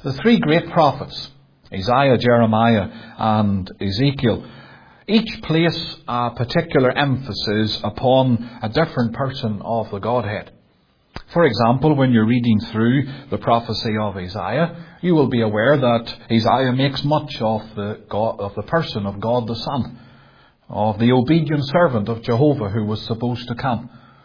The three great prophets, Isaiah, Jeremiah and Ezekiel, each place a particular emphasis upon a different person of the Godhead. For example, when you're reading through the prophecy of Isaiah, you will be aware that Isaiah makes much of the person of God the Son, of the obedient servant of Jehovah who was supposed to come.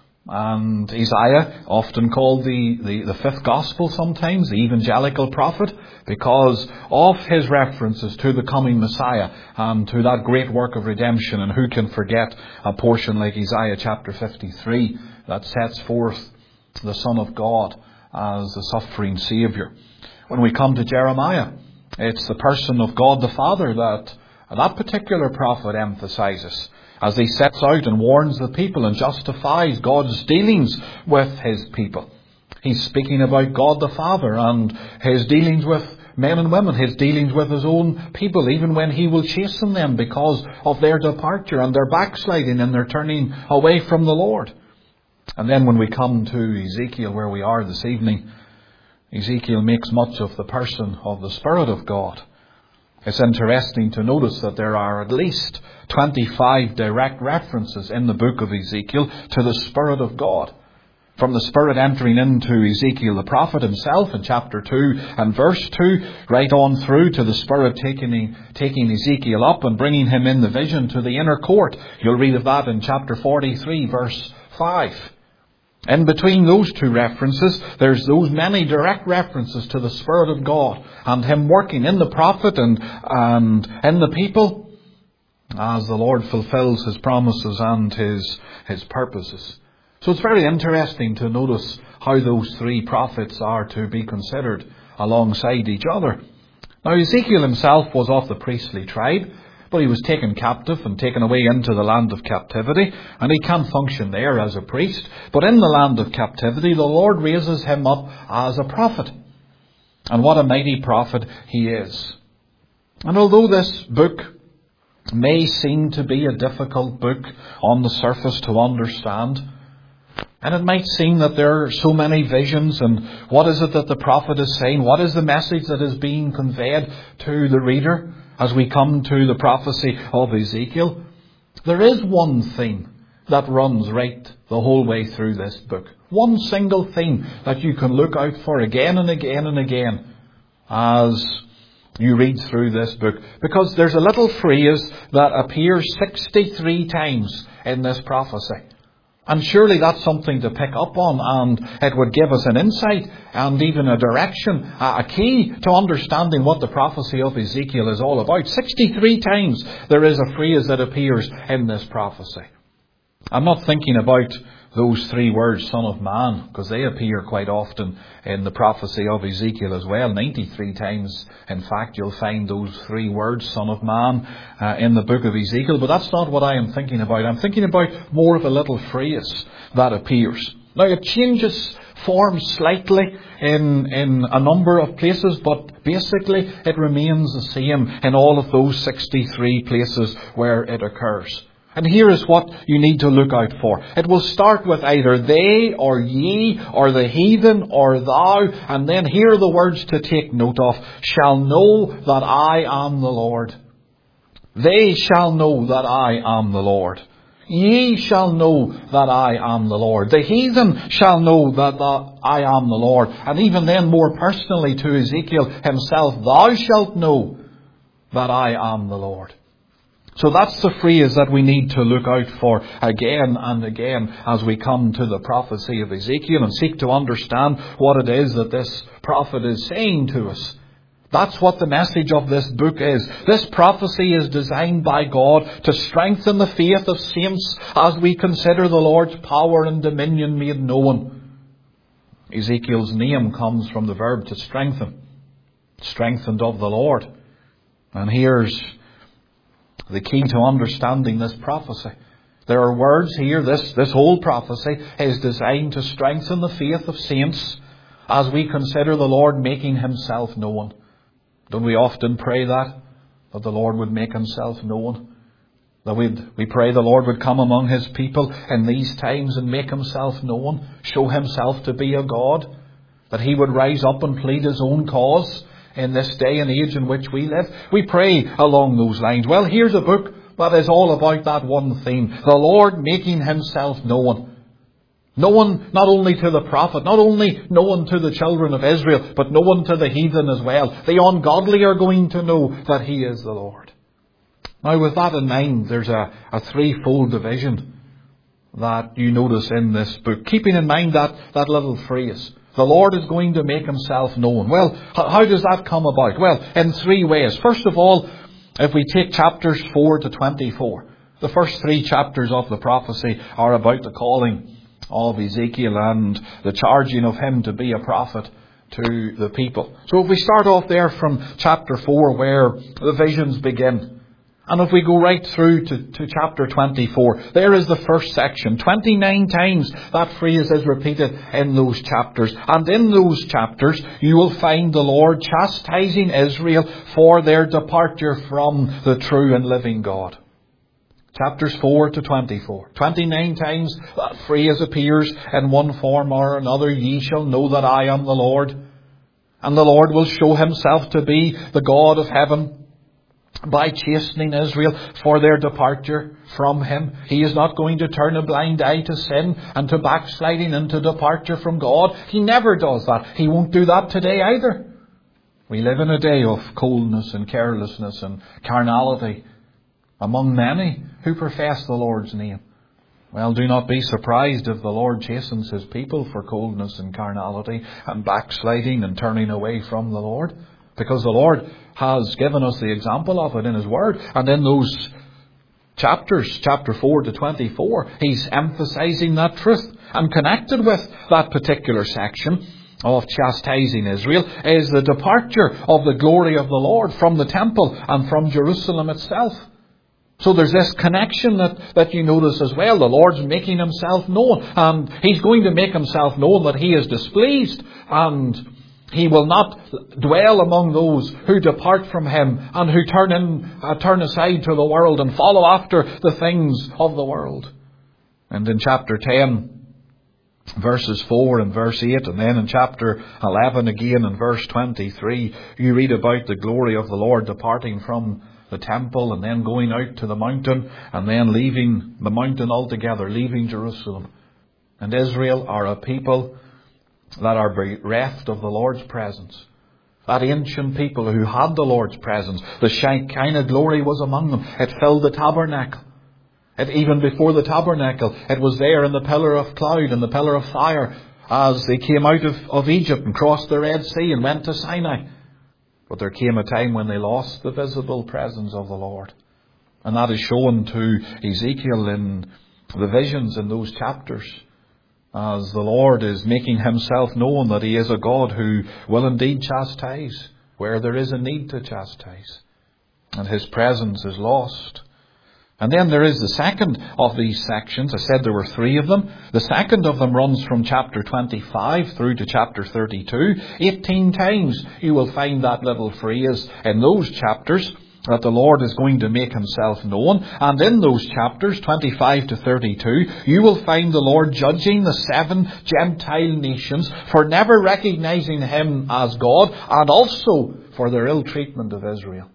And Isaiah, often called the fifth gospel sometimes, the evangelical prophet, because of his references to the coming Messiah and to that great work of redemption. And who can forget a portion like Isaiah chapter 53 that sets forth the Son of God as the suffering Saviour. When we come to Jeremiah, it's the person of God the Father that particular prophet emphasizes, as he sets out and warns the people and justifies God's dealings with his people. He's speaking about God the Father and his dealings with men and women, his dealings with his own people, even when he will chasten them because of their departure and their backsliding and their turning away from the Lord. And then when we come to Ezekiel, where we are this evening, Ezekiel makes much of the person of the Spirit of God. It's interesting to notice that there are at least 25 direct references in the book of Ezekiel to the Spirit of God. From the Spirit entering into Ezekiel the prophet himself in chapter 2 and verse 2, right on through to the Spirit taking Ezekiel up and bringing him in the vision to the inner court. You'll read of that in chapter 43, verse 5. In between those two references, there's those many direct references to the Spirit of God and him working in the prophet and in the people as the Lord fulfills his promises and his purposes. So it's very interesting to notice how those three prophets are to be considered alongside each other. Now, Ezekiel himself was of the priestly tribe, but he was taken captive and taken away into the land of captivity, and he can't function there as a priest. But in the land of captivity, the Lord raises him up as a prophet. And what a mighty prophet he is. And although this book may seem to be a difficult book on the surface to understand, and it might seem that there are so many visions, and what is it that the prophet is saying? What is the message that is being conveyed to the reader as we come to the prophecy of Ezekiel? There is one theme that runs right the whole way through this book. One single theme that you can look out for again and again and again as you read through this book. Because there's a little phrase that appears 63 times in this prophecy. And surely that's something to pick up on, and it would give us an insight and even a direction, a key to understanding what the prophecy of Ezekiel is all about. 63 times there is a phrase that appears in this prophecy. I'm not thinking about those three words, Son of Man, because they appear quite often in the prophecy of Ezekiel as well. 93 times, in fact, you'll find those three words, Son of Man, in the book of Ezekiel. But that's not what I am thinking about. I'm thinking about more of a little phrase that appears. Now, it changes form slightly in a number of places, but basically it remains the same in all of those 63 places where it occurs. And here is what you need to look out for. It will start with either they or ye or the heathen or thou. And then here are the words to take note of. Shall know that I am the Lord. They shall know that I am the Lord. Ye shall know that I am the Lord. The heathen shall know that I am the Lord. And even then more personally to Ezekiel himself, thou shalt know that I am the Lord. So that's the phrase that we need to look out for again and again as we come to the prophecy of Ezekiel and seek to understand what it is that this prophet is saying to us. That's what the message of this book is. This prophecy is designed by God to strengthen the faith of saints as we consider the Lord's power and dominion made known. Ezekiel's name comes from the verb to strengthen. Strengthened of the Lord. And here's the key to understanding this prophecy. There are words here. This whole prophecy is designed to strengthen the faith of saints as we consider the Lord making himself known. Don't we often pray that the Lord would make himself known? That we pray the Lord would come among his people in these times and make himself known, show himself to be a God, that he would rise up and plead his own cause in this day and age in which we live? We pray along those lines. Well, here's a book that is all about that one theme. The Lord making himself known. Known not only to the prophet, not only known to the children of Israel, but known to the heathen as well. The ungodly are going to know that he is the Lord. Now, with that in mind, there's a threefold division that you notice in this book. Keeping in mind that little phrase, the Lord is going to make himself known. Well, how does that come about? Well, in three ways. First of all, if we take chapters 4 to 24, the first three chapters of the prophecy are about the calling of Ezekiel and the charging of him to be a prophet to the people. So if we start off there from chapter 4 where the visions begin, and if we go right through to chapter 24, there is the first section. 29 times that phrase is repeated in those chapters. And in those chapters, you will find the Lord chastising Israel for their departure from the true and living God. Chapters 4 to 24. 29 times that phrase appears in one form or another. Ye shall know that I am the Lord. And the Lord will show himself to be the God of heaven by chastening Israel for their departure from him. He is not going to turn a blind eye to sin and to backsliding and to departure from God. He never does that. He won't do that today either. We live in a day of coldness and carelessness and carnality among many who profess the Lord's name. Well, do not be surprised if the Lord chastens his people for coldness and carnality and backsliding and turning away from the Lord. Because the Lord has given us the example of it in his word. And in those chapters, chapter 4 to 24, he's emphasizing that truth. And connected with that particular section of chastising Israel is the departure of the glory of the Lord from the temple and from Jerusalem itself. So there's this connection that you notice as well. The Lord's making himself known. And he's going to make himself known that he is displeased. And he will not dwell among those who depart from him and who turn aside to the world and follow after the things of the world. And in chapter 10, verses 4 and verse 8, and then in chapter 11 again in verse 23, you read about the glory of the Lord departing from the temple and then going out to the mountain and then leaving the mountain altogether, leaving Jerusalem. And Israel are a people that are bereft of the Lord's presence. That ancient people who had the Lord's presence, the Shekinah glory was among them. It filled the tabernacle. Even before the tabernacle, it was there in the pillar of cloud and the pillar of fire as they came out of Egypt and crossed the Red Sea and went to Sinai. But there came a time when they lost the visible presence of the Lord. And that is shown to Ezekiel in the visions in those chapters, as the Lord is making himself known that he is a God who will indeed chastise where there is a need to chastise. And his presence is lost. And then there is the second of these sections. I said there were three of them. The second of them runs from chapter 25 through to chapter 32. 18 times you will find that little phrase in those chapters that the Lord is going to make himself known. And in those chapters, 25 to 32, you will find the Lord judging the 7 Gentile nations for never recognizing him as God and also for their ill treatment of Israel.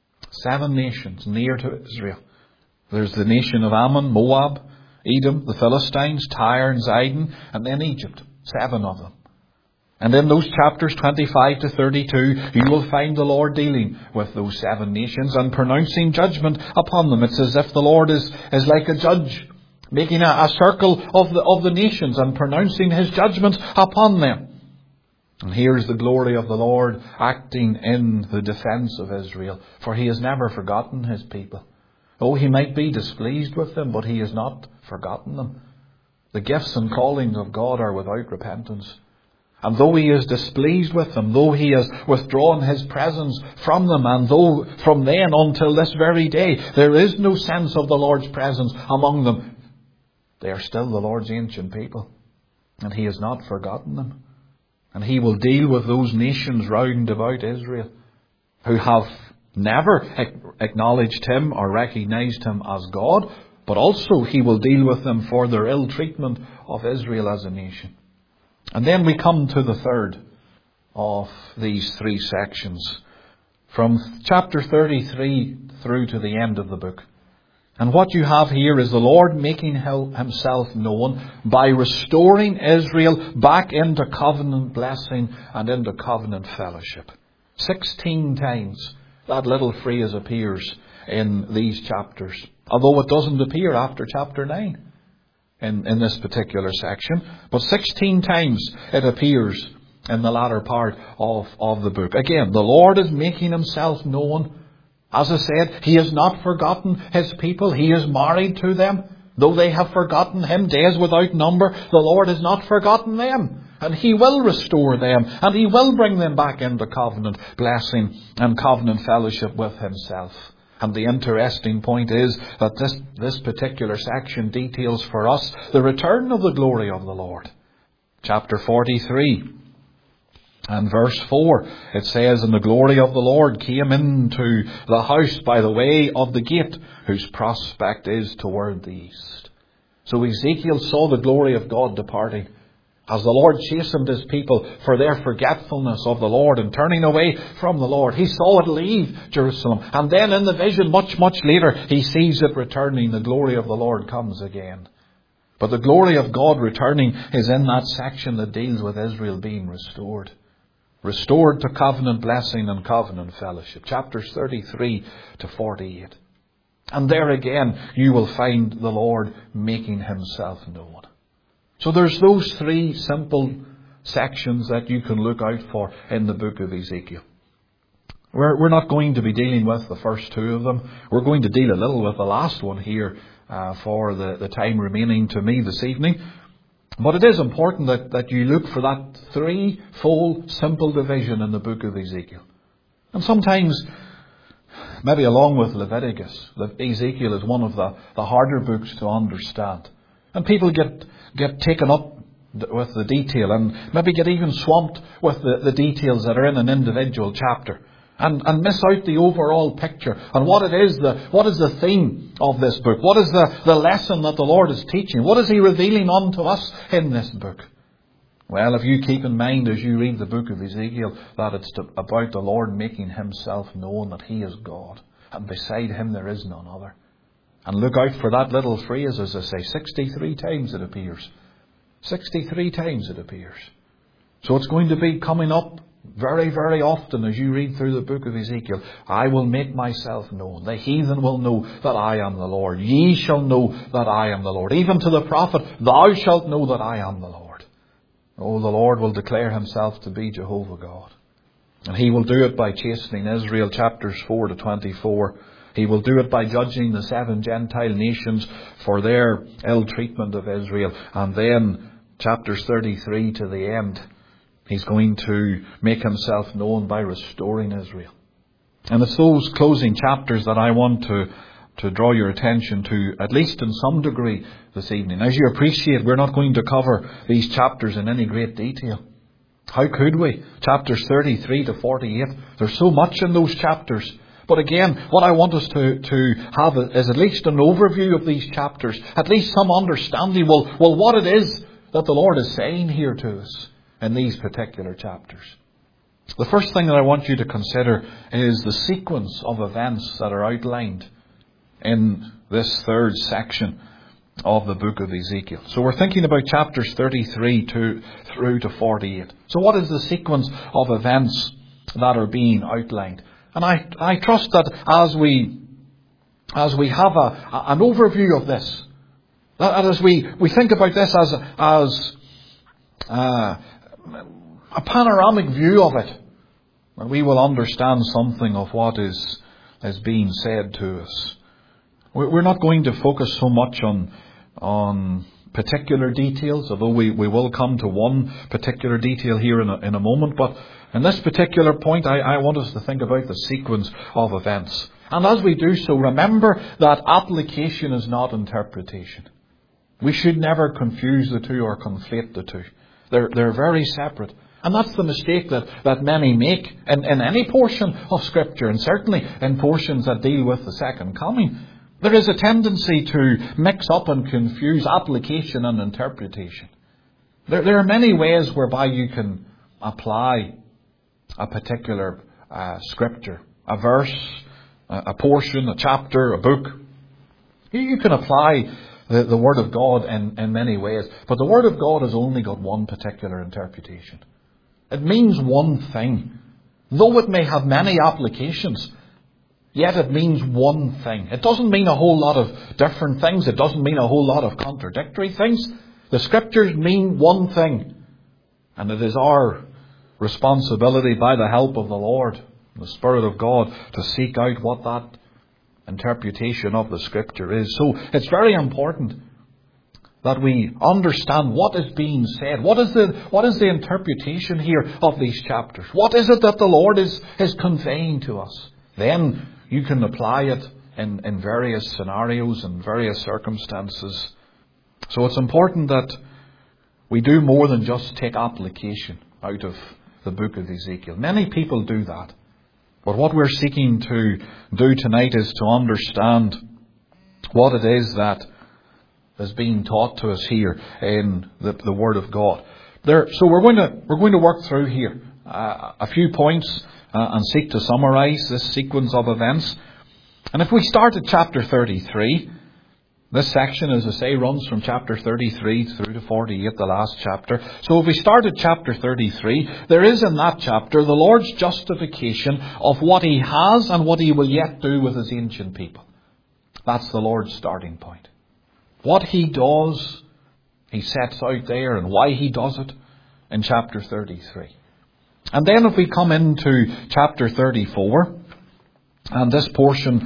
7 nations near to Israel. There's the nation of Ammon, Moab, Edom, the Philistines, Tyre and Zidon, and then Egypt. 7 of them. And in those chapters 25 to 32, you will find the Lord dealing with those 7 nations and pronouncing judgment upon them. It's as if the Lord is like a judge, making a circle of the nations and pronouncing his judgments upon them. And here's the glory of the Lord acting in the defense of Israel, for he has never forgotten his people. Oh, he might be displeased with them, but he has not forgotten them. The gifts and callings of God are without repentance. And though he is displeased with them, though he has withdrawn his presence from them, and though from then until this very day there is no sense of the Lord's presence among them, they are still the Lord's ancient people. And he has not forgotten them. And he will deal with those nations round about Israel who have never acknowledged him or recognized him as God, but also he will deal with them for their ill treatment of Israel as a nation. And then we come to the third of these three sections, from chapter 33 through to the end of the book. And what you have here is the Lord making himself known by restoring Israel back into covenant blessing and into covenant fellowship. 16 times that little phrase appears in these chapters, although it doesn't appear after chapter 9 in this particular section. But 16 times it appears in the latter part of the book. Again, the Lord is making himself known. As I said, he has not forgotten his people. He is married to them. Though they have forgotten him days without number, the Lord has not forgotten them. And he will restore them, and he will bring them back into covenant blessing and covenant fellowship with himself. And the interesting point is that this particular section details for us the return of the glory of the Lord. Chapter 43 and verse 4, it says, "And the glory of the Lord came into the house by the way of the gate, whose prospect is toward the east." So Ezekiel saw the glory of God departing. As the Lord chastened his people for their forgetfulness of the Lord and turning away from the Lord, he saw it leave Jerusalem. And then in the vision, much, much later, he sees it returning. The glory of the Lord comes again. But the glory of God returning is in that section that deals with Israel being restored. Restored to covenant blessing and covenant fellowship. Chapters 33 to 48. And there again, you will find the Lord making himself known. So there's those three simple sections that you can look out for in the book of Ezekiel. We're not going to be dealing with the first two of them. We're going to deal a little with the last one here for the time remaining to me this evening. But it is important that you look for that threefold simple division in the book of Ezekiel. And sometimes, maybe along with Leviticus, Ezekiel is one of the harder books to understand. And people get taken up with the detail and maybe get even swamped with the details that are in an individual chapter. And miss out the overall picture and what is the theme of this book? What is the lesson that the Lord is teaching? What is he revealing unto us in this book? Well, if you keep in mind as you read the book of Ezekiel that it's about the Lord making himself known, that he is God, and beside him there is none other. And look out for that little phrase, as I say, 63 times it appears. 63 times it appears. So it's going to be coming up very, very often as you read through the book of Ezekiel. I will make myself known. The heathen will know that I am the Lord. Ye shall know that I am the Lord. Even to the prophet, thou shalt know that I am the Lord. Oh, the Lord will declare himself to be Jehovah God. And he will do it by chastening Israel, chapters 4 to 24. He will do it by judging the 7 Gentile nations for their ill treatment of Israel. And then, chapters 33 to the end, he's going to make himself known by restoring Israel. And it's those closing chapters that I want to draw your attention to, at least in some degree this evening. As you appreciate, we're not going to cover these chapters in any great detail. How could we? Chapters 33 to 48. There's so much in those chapters. But again, what I want us to have is at least an overview of these chapters. At least some understanding, well, what it is that the Lord is saying here to us in these particular chapters. The first thing that I want you to consider is the sequence of events that are outlined in this third section of the book of Ezekiel. So we're thinking about chapters 33 through to 48. So what is the sequence of events that are being outlined? And I trust that as we have an overview of this, that as we think about this as a panoramic view of it, we will understand something of what is being said to us. We're not going to focus so much on particular details, although we will come to one particular detail here in a moment. But in this particular point, I want us to think about the sequence of events. And as we do so, remember that application is not interpretation. We should never confuse the two or conflate the two. They're very separate. And that's the mistake that many make in any portion of Scripture, and certainly in portions that deal with the second coming. There is a tendency to mix up and confuse application and interpretation. There are many ways whereby you can apply a particular scripture, a verse, a portion, a chapter, a book. You can apply the Word of God in many ways, but the Word of God has only got one particular interpretation. It means one thing. Though it may have many applications, yet it means one thing. It doesn't mean a whole lot of different things. It doesn't mean a whole lot of contradictory things. The Scriptures mean one thing. And it is our responsibility, by the help of the Lord, the Spirit of God, to seek out what that interpretation of the Scripture is. So it's very important that we understand what is being said. What is the interpretation here of these chapters? What is it that the Lord is conveying to us? Then you can apply it in various scenarios and various circumstances. So it's important that we do more than just take application out of the book of Ezekiel. Many people do that. But what we're seeking to do tonight is to understand what it is that is being taught to us here in the Word of God. So we're going to work through here a few points and seek to summarize this sequence of events. And if we start at chapter 33, this section, as I say, runs from chapter 33 through to 48, the last chapter. So if we start at chapter 33, there is in that chapter the Lord's justification of what He has and what He will yet do with His ancient people. That's the Lord's starting point. What He does, He sets out there, and why He does it in chapter 33. And then if we come into chapter 34, and this portion,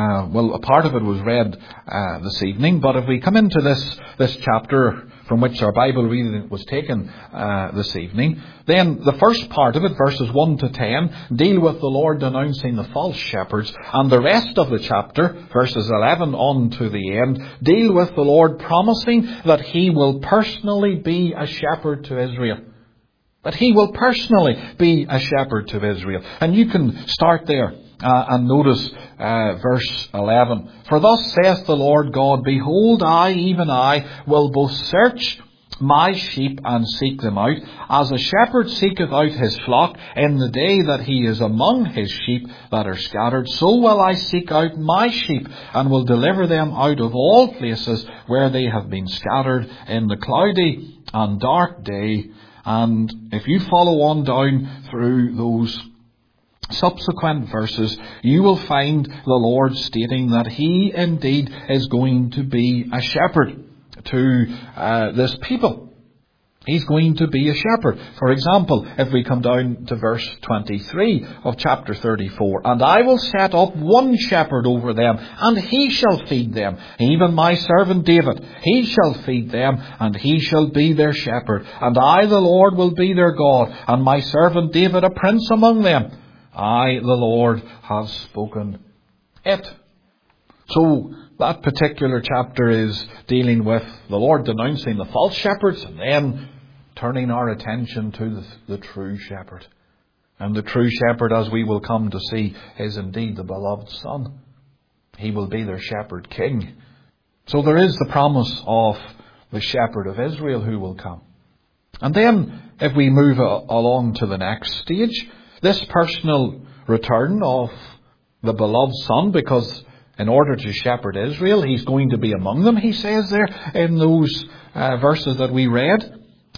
a part of it was read this evening, but if we come into this chapter from which our Bible reading was taken this evening, then the first part of it, verses 1 to 10, deal with the Lord denouncing the false shepherds, and the rest of the chapter, verses 11 on to the end, deal with the Lord promising that He will personally be a shepherd to Israel. That He will personally be a shepherd to Israel. And you can start there. And notice verse 11. For thus saith the Lord God, Behold, I, even I, will both search my sheep and seek them out, as a shepherd seeketh out his flock in the day that he is among his sheep that are scattered. So will I seek out my sheep, and will deliver them out of all places where they have been scattered in the cloudy and dark day. And if you follow on down through those subsequent verses, you will find the Lord stating that He indeed is going to be a shepherd to this people. He's going to be a shepherd. For example, if we come down to verse 23 of chapter 34, And I will set up one shepherd over them, and he shall feed them, even my servant David. He shall feed them, and he shall be their shepherd. And I, the Lord, will be their God, and my servant David a prince among them. I, the Lord, have spoken it. So that particular chapter is dealing with the Lord denouncing the false shepherds and then turning our attention to the true shepherd. And the true shepherd, as we will come to see, is indeed the beloved Son. He will be their shepherd king. So there is the promise of the shepherd of Israel who will come. And then if we move along to the next stage, this personal return of the beloved Son, because in order to shepherd Israel, He's going to be among them, He says there in those verses that we read.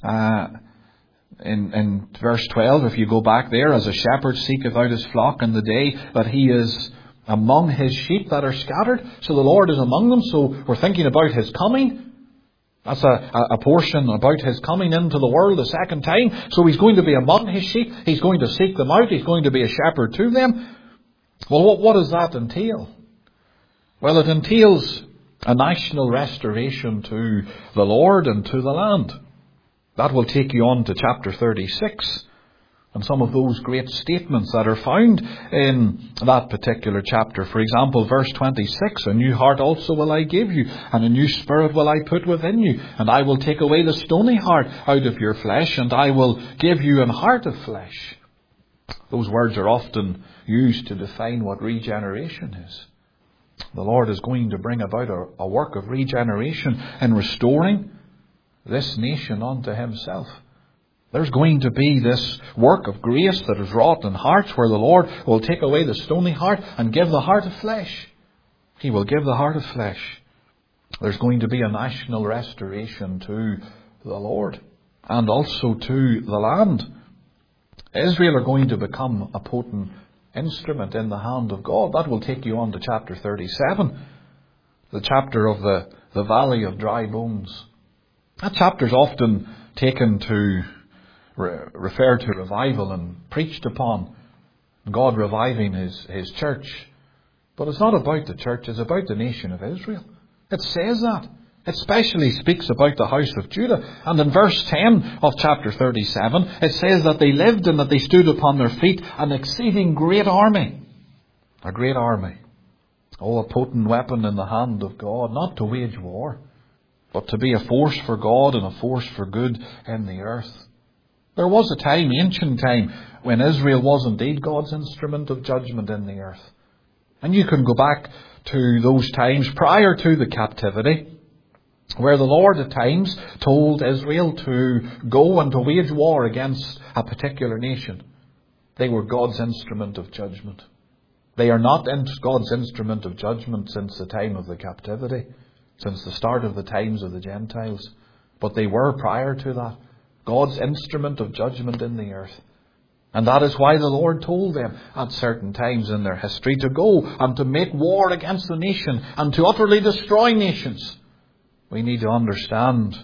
In verse 12, if you go back there, as a shepherd seeketh out his flock in the day that he is among his sheep that are scattered. So the Lord is among them. So we're thinking about His coming. That's a portion about His coming into the world a second time. So He's going to be among His sheep. He's going to seek them out. He's going to be a shepherd to them. Well, what does that entail? Well, it entails a national restoration to the Lord and to the land. That will take you on to chapter 36 and some of those great statements that are found in that particular chapter. For example, verse 26, A new heart also will I give you, and a new spirit will I put within you, and I will take away the stony heart out of your flesh, and I will give you an heart of flesh. Those words are often used to define what regeneration is. The Lord is going to bring about a work of regeneration in restoring this nation unto Himself. There's going to be this work of grace that is wrought in hearts where the Lord will take away the stony heart and give the heart of flesh. He will give the heart of flesh. There's going to be a national restoration to the Lord and also to the land. Israel are going to become a potent instrument in the hand of God. That will take you on to chapter 37, the chapter of the valley of dry bones. That chapter is often taken to refer to revival and preached upon, God reviving His church. But it's not about the church, it's about the nation of Israel. It says that. It especially speaks about the house of Judah. And in verse 10 of chapter 37, it says that they lived and that they stood upon their feet, an exceeding great army. A great army. Oh, a potent weapon in the hand of God, not to wage war, but to be a force for God and a force for good in the earth. There was a time, ancient time, when Israel was indeed God's instrument of judgment in the earth. And you can go back to those times prior to the captivity, where the Lord at times told Israel to go and to wage war against a particular nation. They were God's instrument of judgment. They are not God's instrument of judgment since the time of the captivity, since the start of the times of the Gentiles. But they were prior to that God's instrument of judgment in the earth. And that is why the Lord told them at certain times in their history to go and to make war against the nation and to utterly destroy nations. We need to understand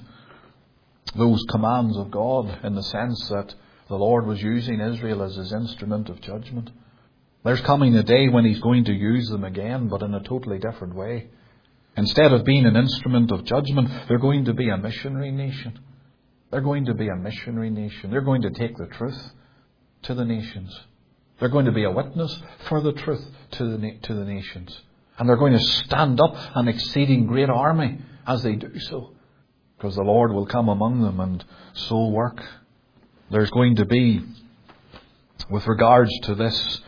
those commands of God in the sense that the Lord was using Israel as His instrument of judgment. There's coming a day when He's going to use them again, but in a totally different way. Instead of being an instrument of judgment, they're going to be a missionary nation. They're going to be a missionary nation. They're going to take the truth to the nations. They're going to be a witness for the truth to the nations. And they're going to stand up an exceeding great army as they do so. Because the Lord will come among them and so work. There's going to be, with regards to this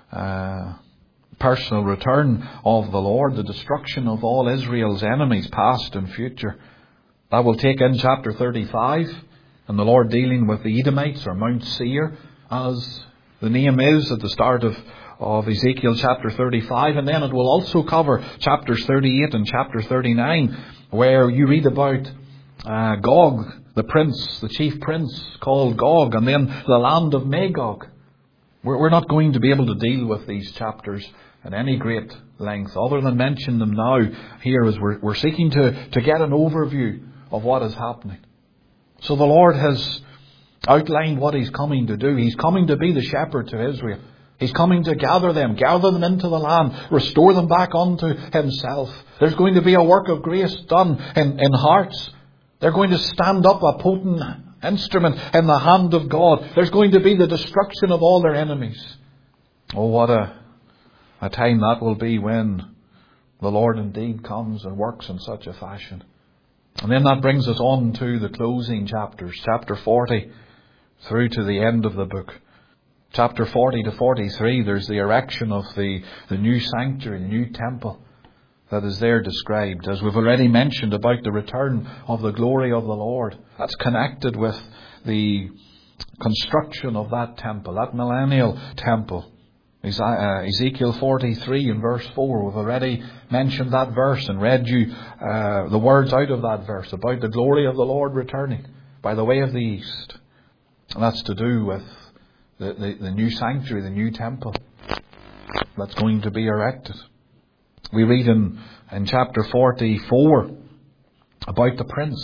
personal return of the Lord, the destruction of all Israel's enemies, past and future. That will take in chapter 35, and the Lord dealing with the Edomites, or Mount Seir, as the name is at the start of Ezekiel chapter 35. And then it will also cover chapters 38 and chapter 39, where you read about Gog, the prince, the chief prince called Gog, and then the land of Magog. We're not going to be able to deal with these chapters at any great length, other than mention them now here, as we're seeking to get an overview of what is happening. So the Lord has outlined what He's coming to do. He's coming to be the shepherd to Israel. He's coming to gather them into the land, restore them back unto Himself. There's going to be a work of grace done in hearts. They're going to stand up a potent instrument in the hand of God. There's going to be the destruction of all their enemies. Oh, what a time that will be when the Lord indeed comes and works in such a fashion. And then that brings us on to the closing chapters, chapter 40 through to the end of the book. Chapter 40 to 43, there's the erection of the new sanctuary, the new temple that is there described. As we've already mentioned about the return of the glory of the Lord, that's connected with the construction of that temple, that millennial temple. Ezekiel 43 in verse 4, we've already mentioned that verse and read you the words out of that verse about the glory of the Lord returning by the way of the east. And that's to do with the new sanctuary, the new temple that's going to be erected. We read in chapter 44 about the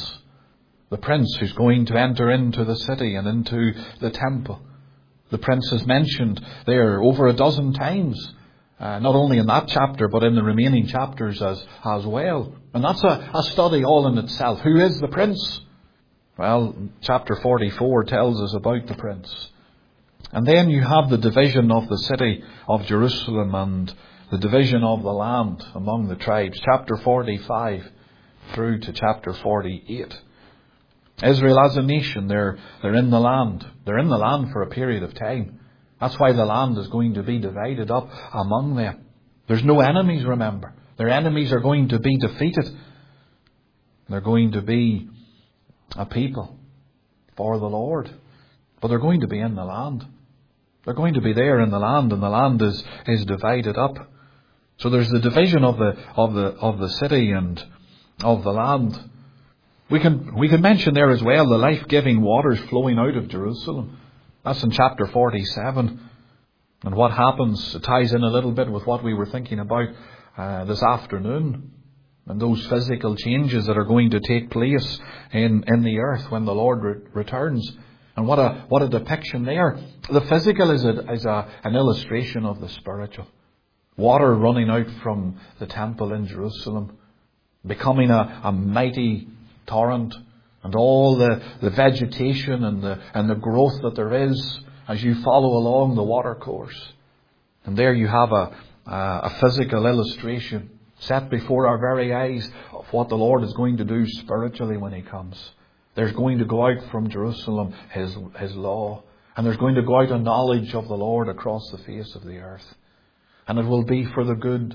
prince who's going to enter into the city and into the temple. The prince is mentioned there over a dozen times, not only in that chapter, but in the remaining chapters as well. And that's a study all in itself. Who is the prince? Well, chapter 44 tells us about the prince. And then you have the division of the city of Jerusalem and the division of the land among the tribes. Chapter 45 through to chapter 48. Israel as a nation, they're in the land. They're in the land for a period of time. That's why the land is going to be divided up among them. There's no enemies, remember. Their enemies are going to be defeated. They're going to be a people for the Lord. But they're going to be in the land. They're going to be there in the land, and the land is divided up. So there's the division of the city and of the land. We can mention there as well the life-giving waters flowing out of Jerusalem. That's in chapter 47. And what happens, it ties in a little bit with what we were thinking about this afternoon. And those physical changes that are going to take place in the earth when the Lord returns. And what a depiction there. The physical is an illustration of the spiritual. Water running out from the temple in Jerusalem, becoming a mighty torrent, and all the vegetation and the growth that there is as you follow along the water course. And there you have a physical illustration set before our very eyes of what the Lord is going to do spiritually when He comes. There's going to go out from Jerusalem His law. And there's going to go out a knowledge of the Lord across the face of the earth. And it will be for the good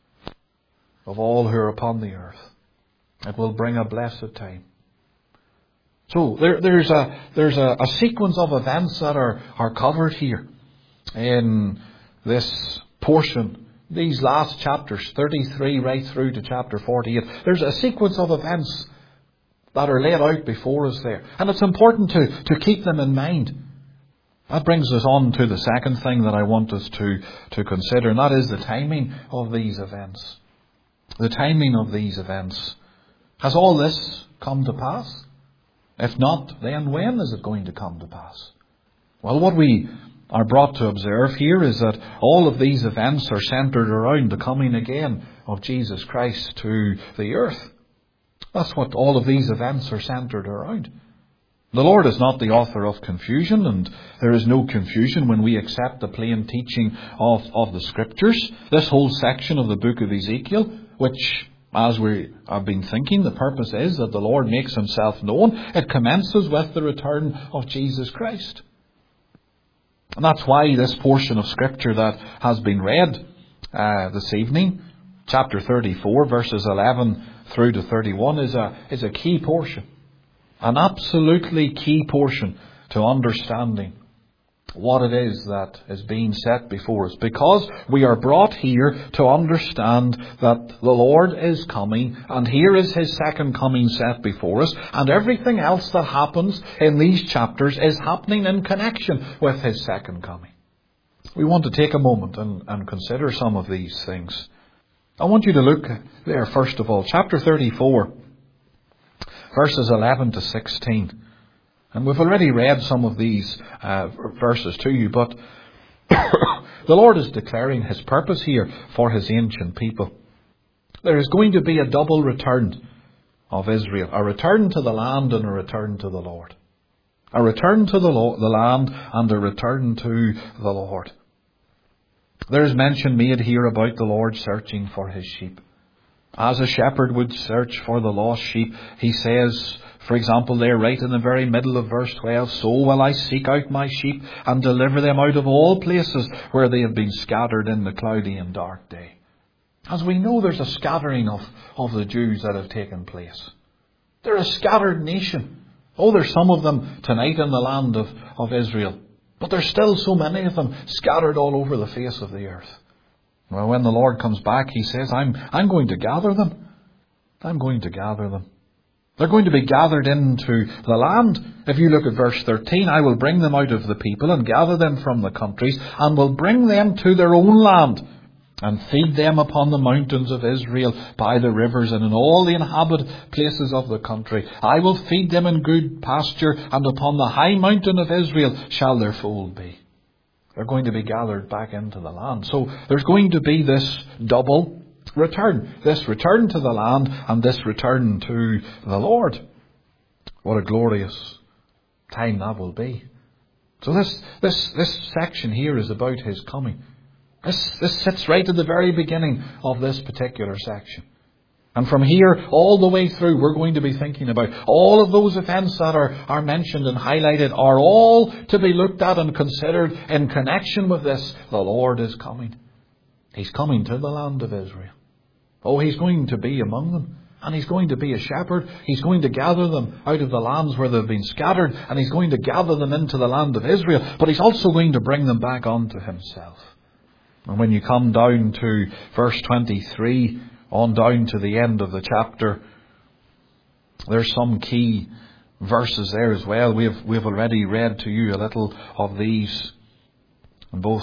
of all who are upon the earth. It will bring a blessed time. So there's a sequence of events that are covered here in this portion. These last chapters, 33 right through to chapter 48. There's a sequence of events that are laid out before us there. And it's important to keep them in mind. That brings us on to the second thing that I want us to consider, and that is the timing of these events. The timing of these events. Has all this come to pass? If not, then when is it going to come to pass? Well, what we are brought to observe here is that all of these events are centred around the coming again of Jesus Christ to the earth. That's what all of these events are centred around. The Lord is not the author of confusion, and there is no confusion when we accept the plain teaching of the Scriptures. This whole section of the book of Ezekiel, which, as we have been thinking, the purpose is that the Lord makes Himself known. It commences with the return of Jesus Christ. And that's why this portion of Scripture that has been read this evening, chapter 34, verses 11 through to 31, is a key portion. An absolutely key portion to understanding what it is that is being set before us. Because we are brought here to understand that the Lord is coming, and here is His second coming set before us, and everything else that happens in these chapters is happening in connection with His second coming. We want to take a moment and consider some of these things. I want you to look there first of all, chapter 34. Verses 11 to 16. And we've already read some of these verses to you, but the Lord is declaring His purpose here for His ancient people. There is going to be a double return of Israel. A return to the land and a return to the Lord. A return to the land and a return to the Lord. There is mention made here about the Lord searching for His sheep. As a shepherd would search for the lost sheep, He says, for example, there right in the very middle of verse 12, so will I seek out my sheep and deliver them out of all places where they have been scattered in the cloudy and dark day. As we know, there's a scattering of the Jews that have taken place. They're a scattered nation. Oh, there's some of them tonight in the land of Israel. But there's still so many of them scattered all over the face of the earth. Well, when the Lord comes back, He says, I'm going to gather them. I'm going to gather them. They're going to be gathered into the land. If you look at verse 13, I will bring them out of the people and gather them from the countries and will bring them to their own land and feed them upon the mountains of Israel by the rivers and in all the inhabited places of the country. I will feed them in good pasture, and upon the high mountain of Israel shall their fold be. They're going to be gathered back into the land. So there's going to be this double return. This return to the land and this return to the Lord. What a glorious time that will be. So this section here is about His coming. This sits right at the very beginning of this particular section. And from here all the way through, we're going to be thinking about all of those events that are mentioned and highlighted are all to be looked at and considered in connection with this. The Lord is coming. He's coming to the land of Israel. Oh, He's going to be among them. And He's going to be a shepherd. He's going to gather them out of the lands where they've been scattered. And He's going to gather them into the land of Israel. But He's also going to bring them back unto Himself. And when you come down to verse 23, on down to the end of the chapter, there's some key verses there as well. We've already read to you a little of these. Both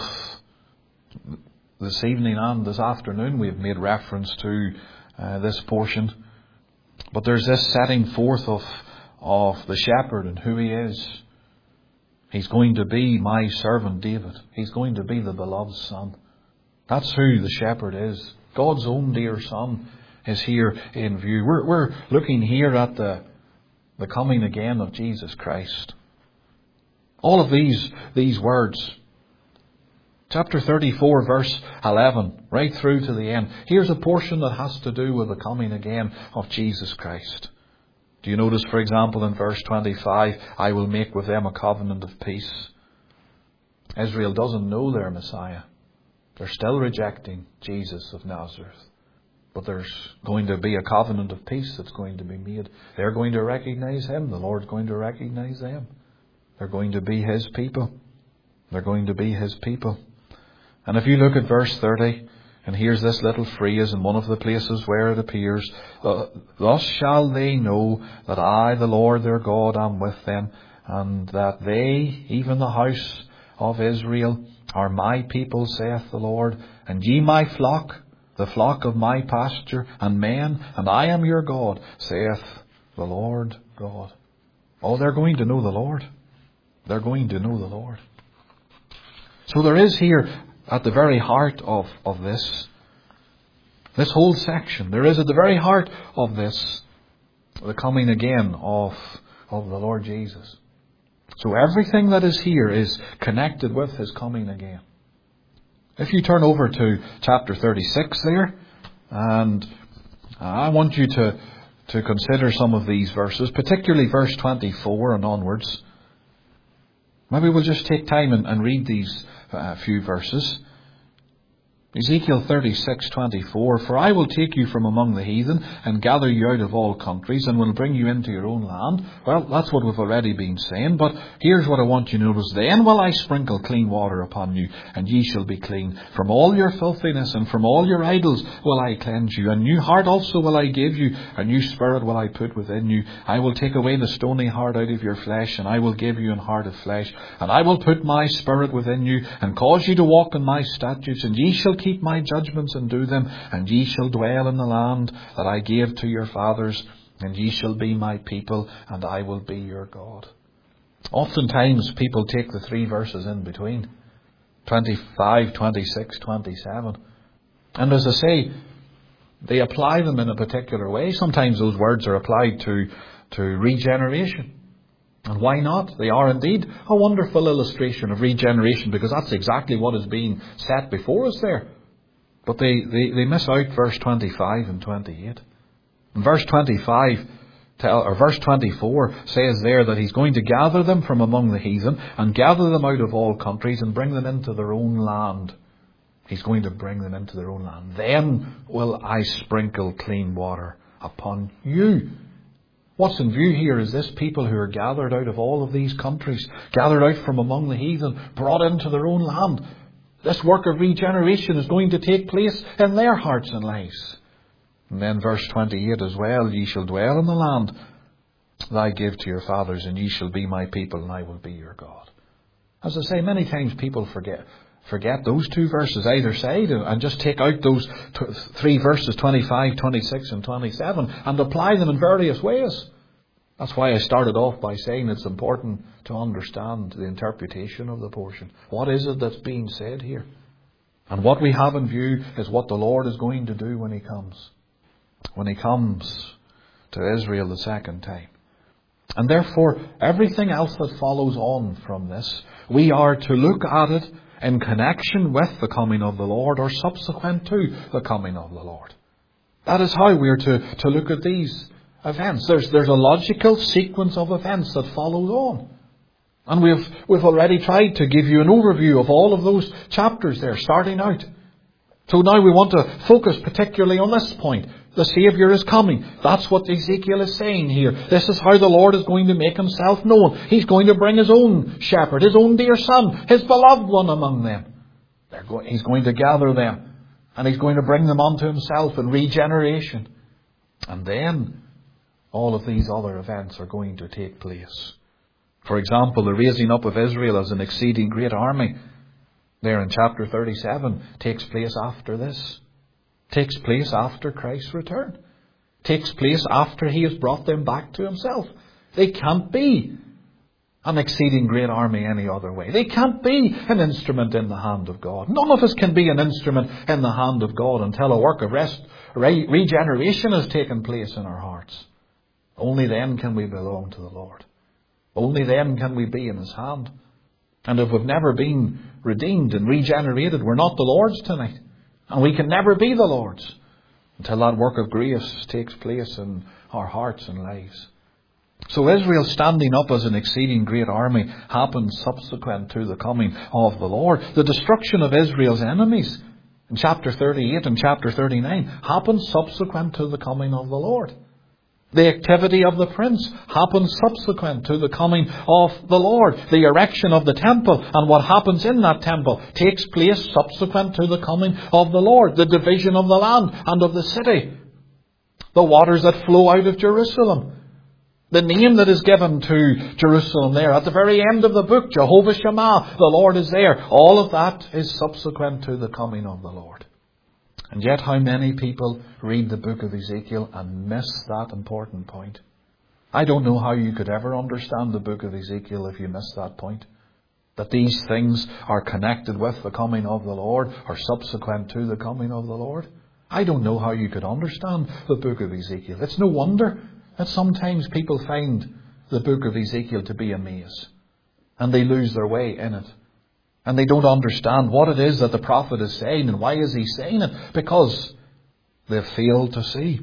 this evening and this afternoon we've made reference to this portion. But there's this setting forth of the shepherd and who he is. He's going to be my servant David. He's going to be the beloved son. That's who the shepherd is. God's own dear son is here in view. We're looking here at the coming again of Jesus Christ. All of these words, chapter 34, verse 11, right through to the end. Here's a portion that has to do with the coming again of Jesus Christ. Do you notice, for example, in verse 25, I will make with them a covenant of peace. Israel doesn't know their Messiah. They're still rejecting Jesus of Nazareth. But there's going to be a covenant of peace that's going to be made. They're going to recognize Him. The Lord's going to recognize them. They're going to be His people. They're going to be His people. And if you look at verse 30, and here's this little phrase in one of the places where it appears, thus shall they know that I, the Lord their God, am with them, and that they, even the house of Israel, are my people, saith the Lord, and ye my flock, the flock of my pasture, and men, and I am your God, saith the Lord God. Oh, they're going to know the Lord. They're going to know the Lord. So there is here, at the very heart of this whole section, there is at the very heart of this, the coming again of the Lord Jesus. So everything that is here is connected with His coming again. If you turn over to chapter 36 there, and I want you to consider some of these verses, particularly verse 24 and onwards. Maybe we'll just take time and read these few verses. Ezekiel 36:24, for I will take you from among the heathen and gather you out of all countries and will bring you into your own land. Well, that's what we've already been saying, but here's what I want you to notice. Then will I sprinkle clean water upon you, and ye shall be clean. From all your filthiness and from all your idols will I cleanse you. A new heart also will I give you, a new spirit will I put within you. I will take away the stony heart out of your flesh, and I will give you an heart of flesh. And I will put my spirit within you, and cause you to walk in my statutes, and ye shall keep my judgments and do them, and ye shall dwell in the land that I gave to your fathers, and ye shall be my people, and I will be your God. Oftentimes people take the three verses in between, 25, 26, 27. And as I say, they apply them in a particular way. Sometimes those words are applied to regeneration. And why not? They are indeed a wonderful illustration of regeneration, because that's exactly what is being set before us there. But they miss out verse 25 and 28. And verse 25 verse 24 says there that He's going to gather them from among the heathen and gather them out of all countries and bring them into their own land. He's going to bring them into their own land. Then will I sprinkle clean water upon you. What's in view here is this people who are gathered out of all of these countries, gathered out from among the heathen, brought into their own land. This work of regeneration is going to take place in their hearts and lives. And then verse 28 as well, ye shall dwell in the land that I give to your fathers, and ye shall be my people, and I will be your God. As I say, many times people forget those two verses either side and just take out those three verses, 25, 26 and 27, and apply them in various ways. That's why I started off by saying it's important to understand the interpretation of the portion. What is it that's being said here? And what we have in view is what the Lord is going to do when He comes. When He comes to Israel the second time. And therefore, everything else that follows on from this, we are to look at it in connection with the coming of the Lord, or subsequent to the coming of the Lord. That is how we are to look at these events. There's a logical sequence of events that follows on. And we've already tried to give you an overview of all of those chapters there, starting out. So now we want to focus particularly on this point, The Saviour is coming. That's what Ezekiel is saying here. This is how the Lord is going to make himself known. He's going to bring his own shepherd, his own dear son, his beloved one among them. He's going to gather them, and he's going to bring them unto himself in regeneration. And then all of these other events are going to take place. For example, the raising up of Israel as an exceeding great army, there in chapter 37, takes place after this. Takes place after Christ's return. Takes place after he has brought them back to himself. They can't be an exceeding great army any other way. They can't be an instrument in the hand of God. None of us can be an instrument in the hand of God until a work of regeneration has taken place in our hearts. Only then can we belong to the Lord. Only then can we be in his hand. And if we've never been redeemed and regenerated, we're not the Lord's tonight. And we can never be the Lord's until that work of grace takes place in our hearts and lives. So Israel standing up as an exceeding great army happened subsequent to the coming of the Lord. The destruction of Israel's enemies in chapter 38 and chapter 39 happened subsequent to the coming of the Lord. The activity of the prince happened subsequent to the coming of the Lord. The erection of the temple and what happens in that temple takes place subsequent to the coming of the Lord. The division of the land and of the city. The waters that flow out of Jerusalem. The name that is given to Jerusalem there at the very end of the book, Jehovah Shammah, the Lord is there. All of that is subsequent to the coming of the Lord. And yet how many people read the book of Ezekiel and miss that important point? I don't know how you could ever understand the book of Ezekiel if you miss that point. That these things are connected with the coming of the Lord or subsequent to the coming of the Lord. I don't know how you could understand the book of Ezekiel. It's no wonder that sometimes people find the book of Ezekiel to be a maze. And they lose their way in it. And they don't understand what it is that the prophet is saying and why is he saying it. Because they've failed to see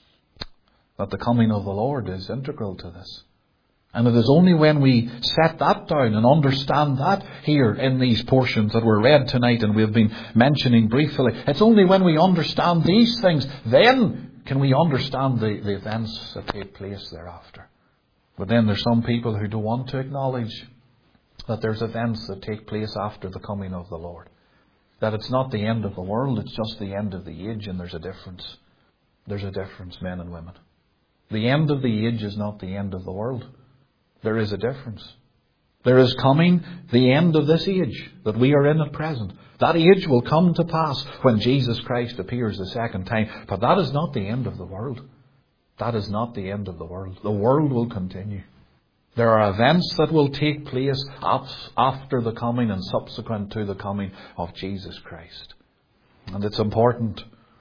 that the coming of the Lord is integral to this. And it is only when we set that down and understand that here in these portions that were read tonight and we've been mentioning briefly. It's only when we understand these things, then can we understand the events that take place thereafter. But then there's some people who don't want to acknowledge that there's events that take place after the coming of the Lord. That it's not the end of the world, it's just the end of the age, and there's a difference. There's a difference, men and women. The end of the age is not the end of the world. There is a difference. There is coming the end of this age that we are in at present. That age will come to pass when Jesus Christ appears the second time. But that is not the end of the world. That is not the end of the world. The world will continue. There are events that will take place after the coming and subsequent to the coming of Jesus Christ. And it's important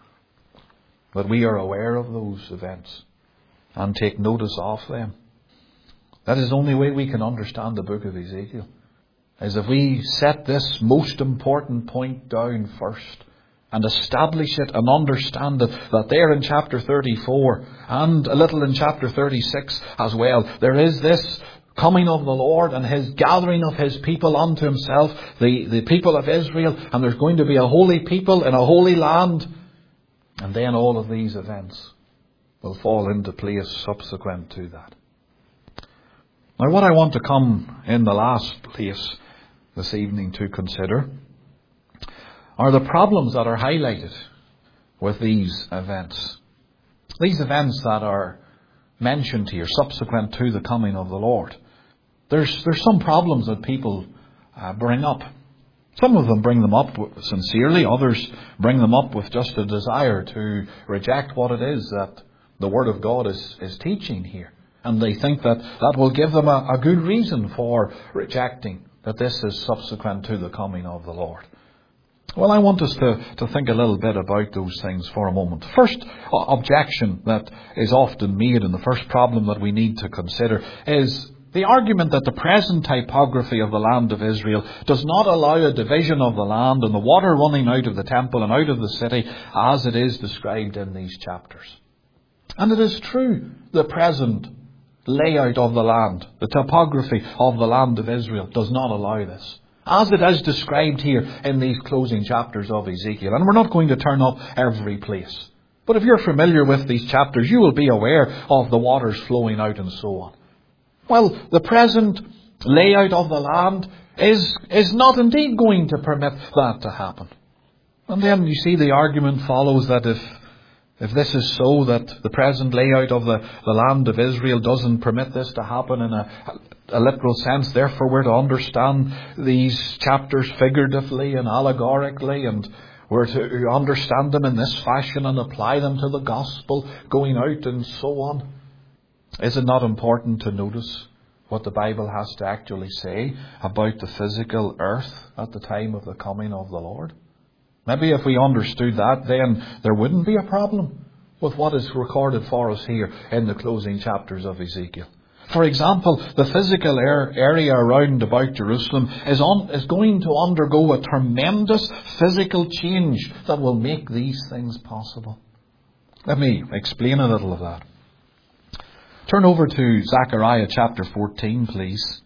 that we are aware of those events and take notice of them. That is the only way we can understand the book of Ezekiel. Is if we set this most important point down first and establish it and understand it, that there in chapter 34 and a little in chapter 36 as well, there is this coming of the Lord and his gathering of his people unto himself, the people of Israel, and there's going to be a holy people in a holy land. And then all of these events will fall into place subsequent to that. Now what I want to come in the last place this evening to consider are the problems that are highlighted with these events. These events that are mentioned here subsequent to the coming of the Lord. There's some problems that people bring up. Some of them bring them up sincerely. Others bring them up with just a desire to reject what it is that the Word of God is teaching here. And they think that that will give them a good reason for rejecting that this is subsequent to the coming of the Lord. Well, I want us to think a little bit about those things for a moment. First objection that is often made, and the first problem that we need to consider, is the argument that the present typography of the land of Israel does not allow a division of the land and the water running out of the temple and out of the city as it is described in these chapters. And it is true, the present layout of the land, the topography of the land of Israel does not allow this, as it is described here in these closing chapters of Ezekiel. And we're not going to turn up every place. But if you're familiar with these chapters, you will be aware of the waters flowing out and so on. Well, the present layout of the land is not indeed going to permit that to happen. And then you see the argument follows that if this is so, that the present layout of the land of Israel doesn't permit this to happen in a literal sense, therefore we're to understand these chapters figuratively and allegorically, and we're to understand them in this fashion and apply them to the gospel going out and so on. Is it not important to notice what the Bible has to actually say about the physical earth at the time of the coming of the Lord? Maybe if we understood that, then there wouldn't be a problem with what is recorded for us here in the closing chapters of Ezekiel. For example, the physical area around about Jerusalem is going to undergo a tremendous physical change that will make these things possible. Let me explain a little of that. Turn over to Zechariah chapter 14, please.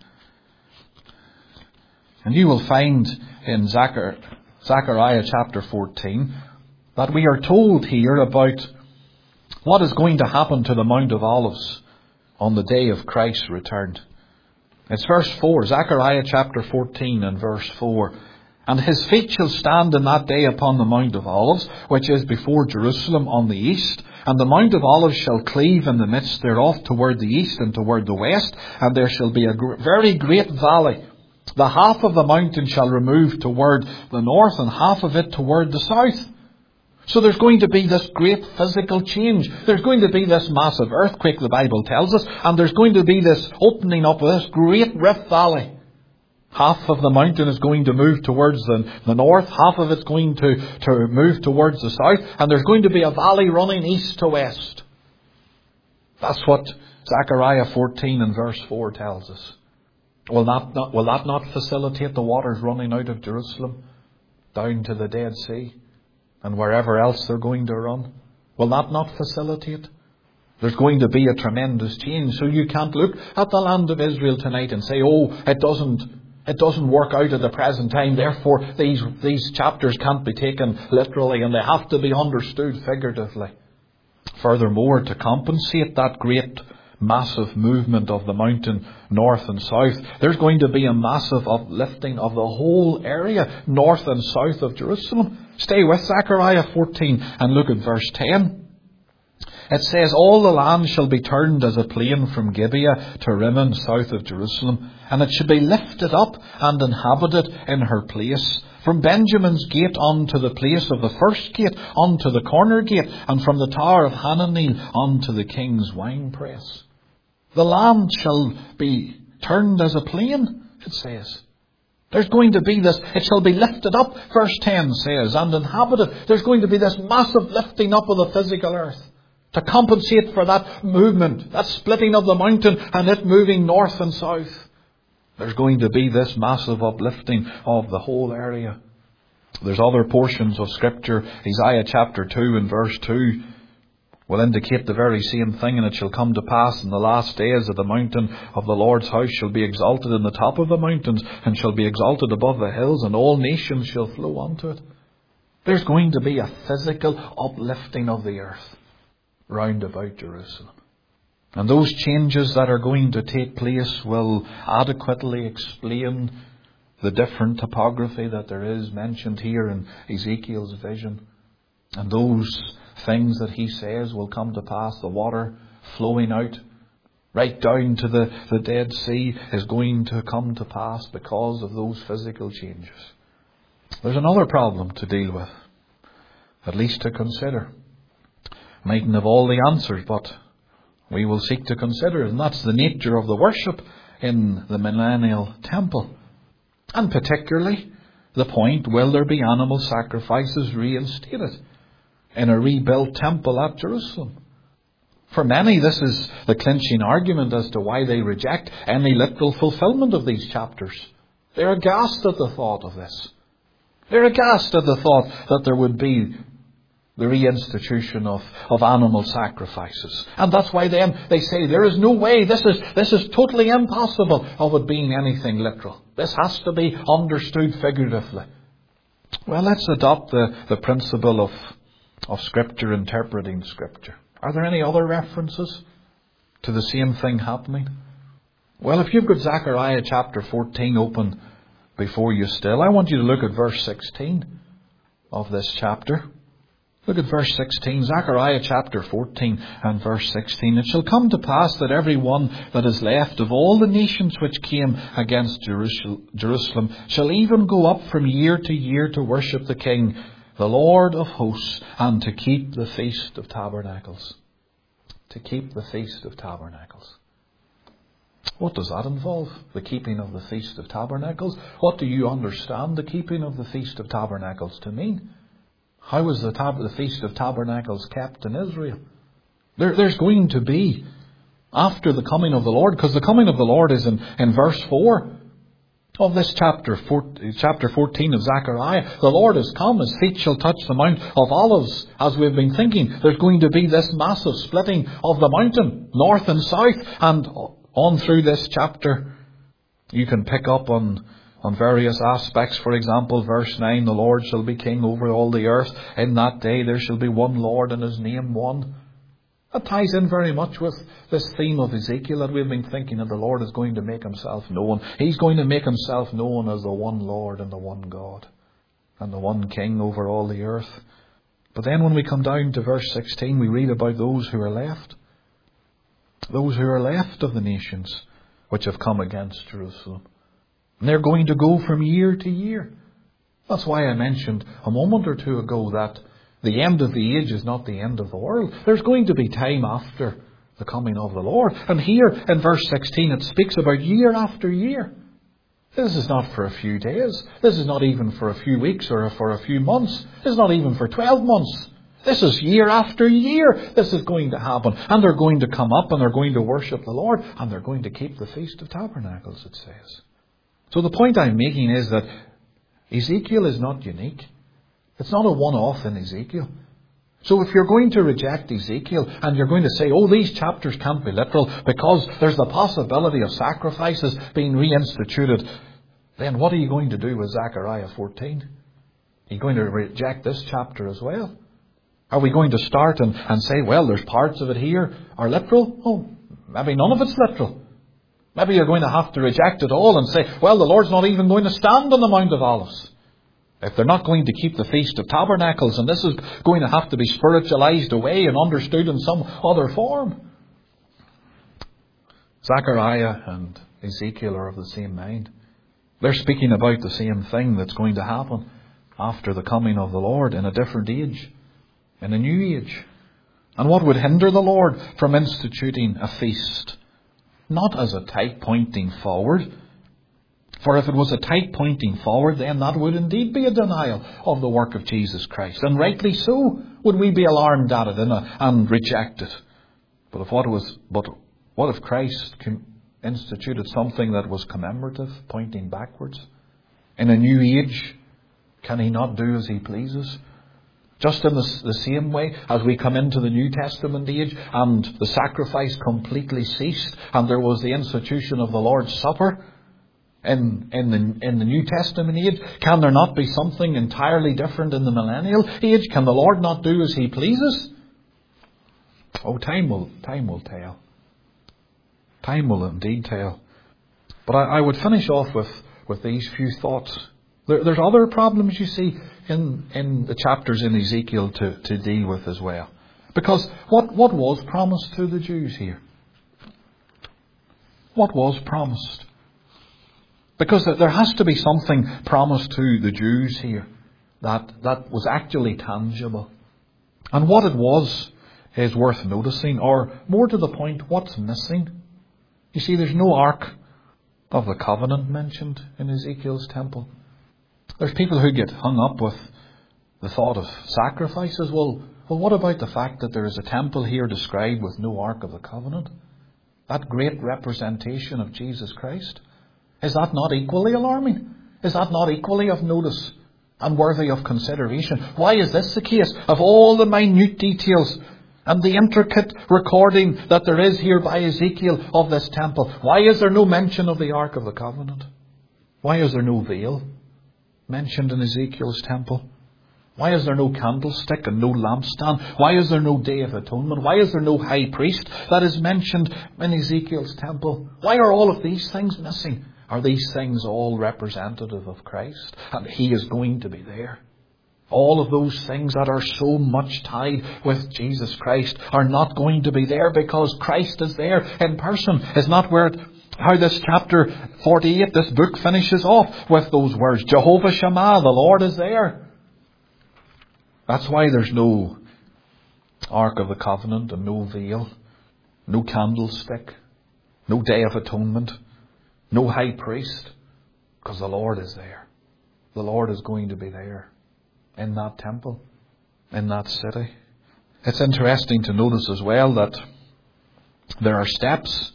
And you will find in Zechariah chapter 14 that we are told here about what is going to happen to the Mount of Olives on the day of Christ's return. It's verse 4, Zechariah chapter 14 and verse 4. And his feet shall stand in that day upon the Mount of Olives, which is before Jerusalem on the east. And the Mount of Olives shall cleave in the midst thereof toward the east and toward the west. And there shall be a very great valley. The half of the mountain shall remove toward the north and half of it toward the south. So there's going to be this great physical change. There's going to be this massive earthquake, the Bible tells us. And there's going to be this opening up of this great rift valley. Half of the mountain is going to move towards the north. Half of it's going to move towards the south. And there's going to be a valley running east to west. That's what Zechariah 14 and verse 4 tells us. Will that not facilitate the waters running out of Jerusalem down to the Dead Sea and wherever else they're going to run? Will that not facilitate? There's going to be a tremendous change. So you can't look at the land of Israel tonight and say, oh, it doesn't work out at the present time, therefore these chapters can't be taken literally and they have to be understood figuratively. Furthermore, to compensate that great massive movement of the mountain north and south, there's going to be a massive uplifting of the whole area north and south of Jerusalem. Stay with Zechariah 14 and look at verse 10. It says, all the land shall be turned as a plain from Gibeah to Rimmon south of Jerusalem, and it shall be lifted up and inhabited in her place. From Benjamin's gate unto the place of the first gate, unto the corner gate, and from the tower of Hananeel unto the king's winepress. The land shall be turned as a plain, it says. There's going to be this, it shall be lifted up, verse 10 says, and inhabited. There's going to be this massive lifting up of the physical earth to compensate for that movement, that splitting of the mountain and it moving north and south. There's going to be this massive uplifting of the whole area. There's other portions of Scripture, Isaiah chapter 2 and verse 2, will indicate the very same thing. And it shall come to pass in the last days that the mountain of the Lord's house shall be exalted in the top of the mountains, and shall be exalted above the hills, and all nations shall flow unto it. There's going to be a physical uplifting of the earth round about Jerusalem. And those changes that are going to take place will adequately explain the different topography that there is mentioned here in Ezekiel's vision. And those things that he says will come to pass, the water flowing out right down to the Dead Sea, is going to come to pass because of those physical changes. There's another problem to deal with, at least to consider. Mightn't have all the answers, but we will seek to consider it, and that's the nature of the worship in the millennial temple. And particularly the point, will there be animal sacrifices reinstated in a rebuilt temple at Jerusalem? For many, this is the clinching argument as to why they reject any literal fulfillment of these chapters. They're aghast at the thought of this. They're aghast at the thought that there would be the reinstitution of animal sacrifices. And that's why then they say there is no way, this is totally impossible of it being anything literal. This has to be understood figuratively. Well, let's adopt the principle of of Scripture interpreting Scripture. Are there any other references to the same thing happening? Well, if you've got Zechariah chapter 14 open before you still, I want you to look at verse 16 of this chapter. Look at verse 16, Zechariah chapter 14 and verse 16. It shall come to pass that every one that is left of all the nations which came against Jerusalem shall even go up from year to year to worship the King, the Lord of hosts, and to keep the Feast of Tabernacles. To keep the Feast of Tabernacles. What does that involve? The keeping of the Feast of Tabernacles? What do you understand the keeping of the Feast of Tabernacles to mean? How was the Feast of Tabernacles kept in Israel? There's going to be, after the coming of the Lord, because the coming of the Lord is in verse 4 of this chapter 14 of Zechariah. The Lord is come, his feet shall touch the Mount of Olives. As we've been thinking, there's going to be this massive splitting of the mountain, north and south, and on through this chapter you can pick up on various aspects. For example, verse 9, the Lord shall be king over all the earth. In that day there shall be one Lord, and his name one. That ties in very much with this theme of Ezekiel that we've been thinking, that the Lord is going to make himself known. He's going to make himself known as the one Lord and the one God and the one King over all the earth. But then when we come down to verse 16, we read about those who are left. Those who are left of the nations which have come against Jerusalem. And they're going to go from year to year. That's why I mentioned a moment or two ago that the end of the age is not the end of the world. There's going to be time after the coming of the Lord. And here in verse 16 it speaks about year after year. This is not for a few days. This is not even for a few weeks or for a few months. This is not even for 12 months. This is year after year. This is going to happen. And they're going to come up and they're going to worship the Lord. And they're going to keep the Feast of Tabernacles, it says. So the point I'm making is that Ezekiel is not unique. It's not a one-off in Ezekiel. So if you're going to reject Ezekiel and you're going to say, oh, these chapters can't be literal because there's the possibility of sacrifices being reinstituted, then what are you going to do with Zechariah 14? Are you going to reject this chapter as well? Are we going to start and say, well, there's parts of it here are literal? Oh, maybe none of it's literal. Maybe you're going to have to reject it all and say, well, the Lord's not even going to stand on the Mount of Olives. If they're not going to keep the Feast of Tabernacles, and this is going to have to be spiritualized away and understood in some other form. Zechariah and Ezekiel are of the same mind. They're speaking about the same thing that's going to happen after the coming of the Lord in a different age, in a new age. And what would hinder the Lord from instituting a feast? Not as a type pointing forward. For if it was a type pointing forward, then that would indeed be a denial of the work of Jesus Christ. And rightly so would we be alarmed at it and reject it. But what if Christ instituted something that was commemorative, pointing backwards? In a new age, can he not do as he pleases? Just in the same way as we come into the New Testament age and the sacrifice completely ceased and there was the institution of the Lord's Supper, in the New Testament age, can there not be something entirely different in the millennial age? Can the Lord not do as he pleases? Oh, time will tell. Time will indeed tell. But I would finish off with these few thoughts. There's other problems you see in the chapters in Ezekiel to deal with as well. Because what was promised to the Jews here? What was promised? Because there has to be something promised to the Jews here that was actually tangible. And what it was is worth noticing, or more to the point, what's missing. You see, there's no Ark of the Covenant mentioned in Ezekiel's temple. There's people who get hung up with the thought of sacrifices. Well, what about the fact that there is a temple here described with no Ark of the Covenant? That great representation of Jesus Christ. Is that not equally alarming? Is that not equally of notice and worthy of consideration? Why is this the case? Of all the minute details and the intricate recording that there is here by Ezekiel of this temple, why is there no mention of the Ark of the Covenant? Why is there no veil mentioned in Ezekiel's temple? Why is there no candlestick and no lampstand? Why is there no Day of Atonement? Why is there no high priest that is mentioned in Ezekiel's temple? Why are all of these things missing? Are these things all representative of Christ? And He is going to be there. All of those things that are so much tied with Jesus Christ are not going to be there because Christ is there in person. Is not how this chapter 48, this book finishes off with those words. Jehovah Shammah, the Lord is there. That's why there's no Ark of the Covenant and no veil, no candlestick, no Day of Atonement, no high priest, because the Lord is there. The Lord is going to be there in that temple, in that city. It's interesting to notice as well that there are steps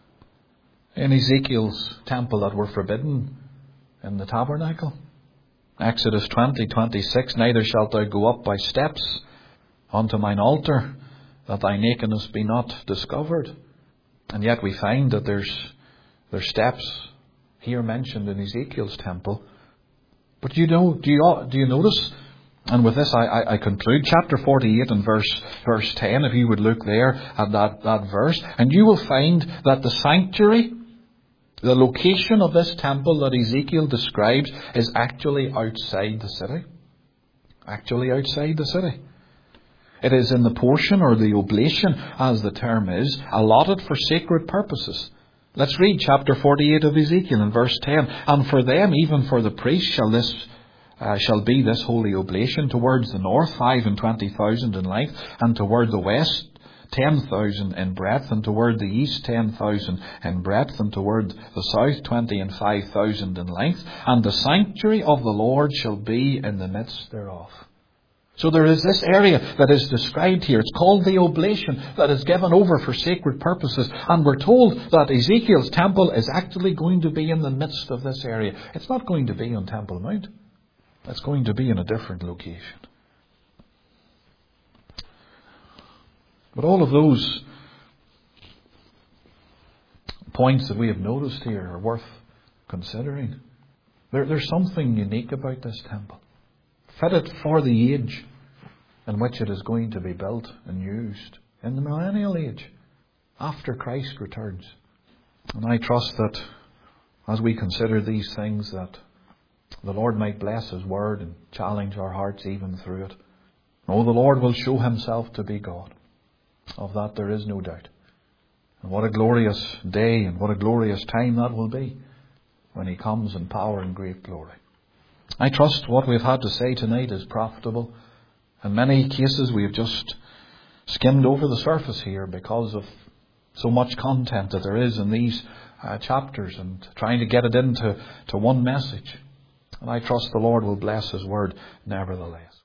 in Ezekiel's temple that were forbidden in the tabernacle. Exodus 20:26, neither shalt thou go up by steps unto mine altar, that thy nakedness be not discovered. And yet we find that there's steps here mentioned in Ezekiel's temple. But do you notice? And with this I conclude chapter 48 and verse 10, if you would look there at that verse, and you will find that the sanctuary, the location of this temple that Ezekiel describes, is actually outside the city. Actually outside the city. It is in the portion, or the oblation, as the term is, allotted for sacred purposes. Let's read chapter 48 of Ezekiel in verse 10. And for them, even for the priests, shall be this holy oblation. Towards the north, 25,000 in length, and toward the west, 10,000 in breadth, and toward the east 10,000 in breadth, and toward the south 25,000 in length. And the sanctuary of the Lord shall be in the midst thereof. So there is this area that is described here. It's called the oblation, that is given over for sacred purposes. And we're told that Ezekiel's temple is actually going to be in the midst of this area. It's not going to be on Temple Mount. It's going to be in a different location. But all of those points that we have noticed here are worth considering. There's something unique about this temple, fitted for the age in which it is going to be built and used, in the millennial age, after Christ returns. And I trust that as we consider these things, that the Lord might bless His word and challenge our hearts even through it. Oh, the Lord will show Himself to be God. Of that there is no doubt. And what a glorious day and what a glorious time that will be when He comes in power and great glory. I trust what we've had to say tonight is profitable. In many cases we have just skimmed over the surface here because of so much content that there is in these chapters, and trying to get it into one message. And I trust the Lord will bless His word nevertheless.